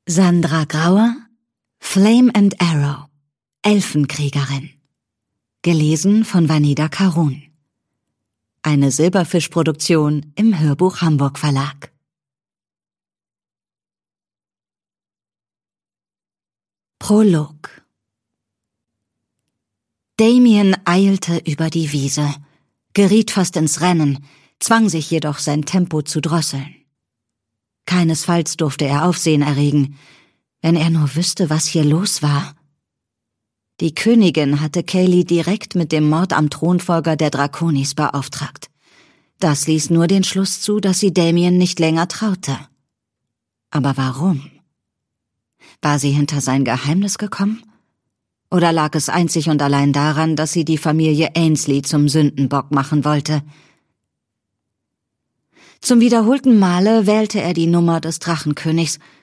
Sandra Grauer, Flame and Arrow, Elfenkriegerin. Gelesen von Vanida Karun. Eine Silberfisch-Produktion im Hörbuch Hamburg Verlag. Prolog. Damien eilte über die Wiese, geriet fast ins Rennen, zwang sich jedoch sein Tempo zu drosseln. Keinesfalls durfte er Aufsehen erregen, wenn er nur wüsste, was hier los war. Die Königin hatte Kaylee direkt mit dem Mord am Thronfolger der Draconis beauftragt. Das ließ nur den Schluss zu, dass sie Damien nicht länger traute. Aber warum? War sie hinter sein Geheimnis gekommen? Oder lag es einzig und allein daran, dass sie die Familie Ainsley zum Sündenbock machen wollte? Zum wiederholten Male wählte er die Nummer des Drachenkönigs